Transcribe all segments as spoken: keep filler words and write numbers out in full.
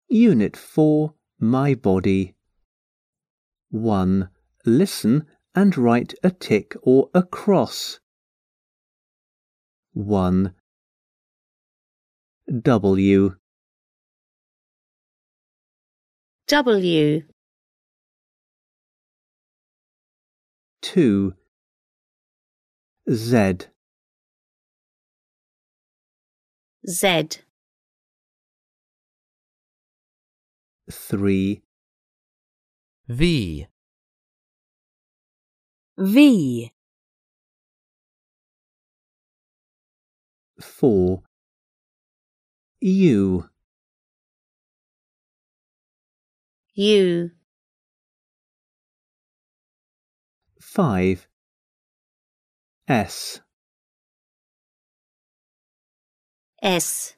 Unit four, My Body. one. Listen and write a tick or a cross. one. W. W. two. Z. Z. three. V. V. four. U. U. five. S. S.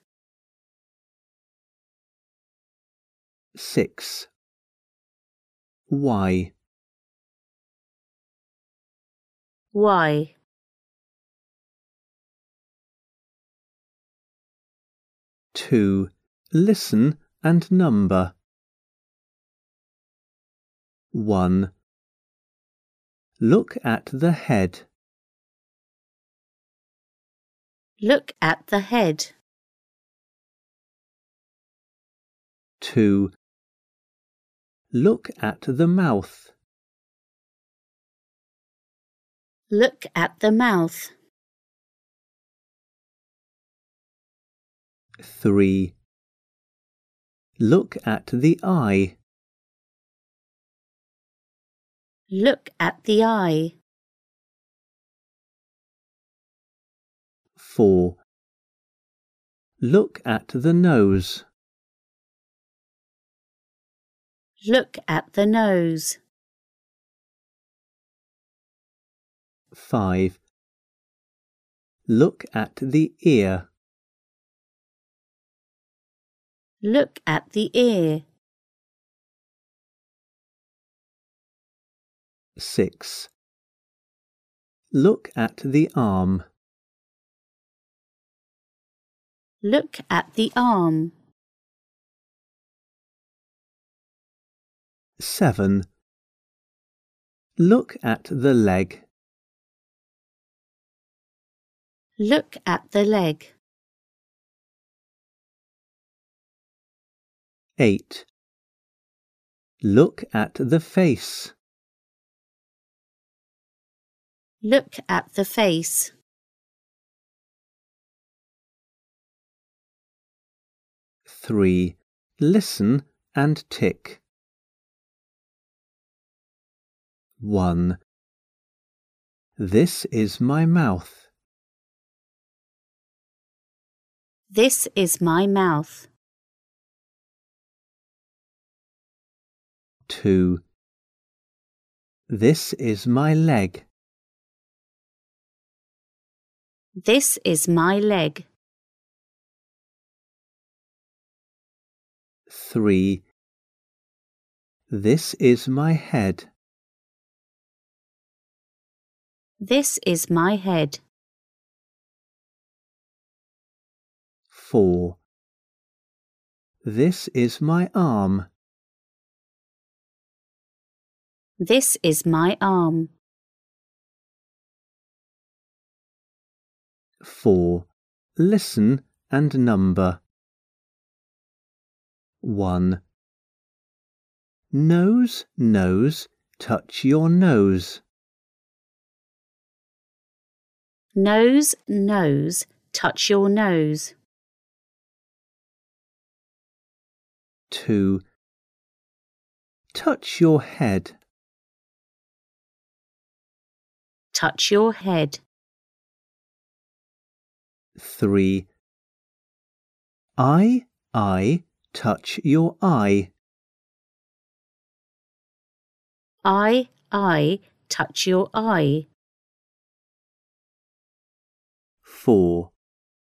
six. Y. Y. two. Listen and number. one. Look at the head. Look at the head. two. Look at the mouth. Look at the mouth. three. Look at the eye. Look at the eye. four. Look at the nose. Look at the nose. five. Look at the ear. Look at the ear. six. Look at the arm. Look at the arm. seven. Look at the leg. Look at the leg. eight. Look at the face. Look at the face. three. Listen and tick. one. This is my mouth. This is my mouth. two. This is my leg. This is my leg. three. This is my head. This is my head. four. This is my arm. This is my arm. four. Listen and number. one. Nose, nose, touch your nose. Nose, nose, touch your nose. two. Touch your head. Touch your head. three. I, I, touch your eye. I, I, touch your eye. four.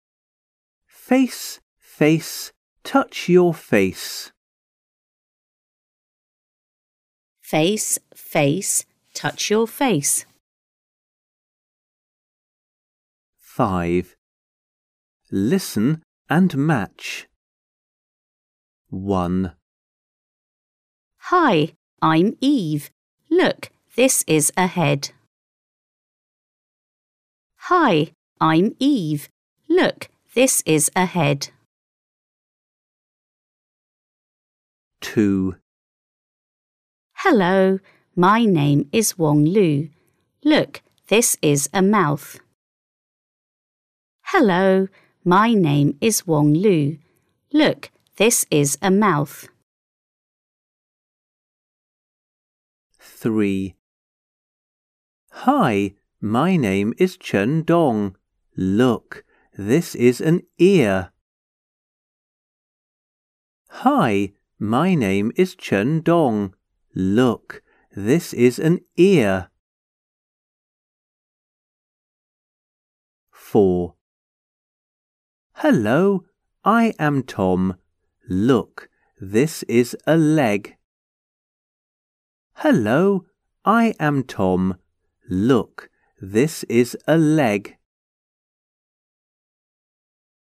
Face, face, touch your face. Face, face, touch your face. five. Listen and match. one. Hi, I'm Eve. Look, this is a head. Hi, I'm Eve. Look, this is a head. two. Hello, my name is Wong Lu. Look, this is a mouth. Hello, my name is Wong Lu. Look, this is a mouth. three. Hi, my name is Chen Dong. Look, this is an ear. Hi, my name is Chen Dong. Look, this is an ear. four. Hello, I am Tom. Look, this is a leg. Hello, I am Tom. Look, this is a leg.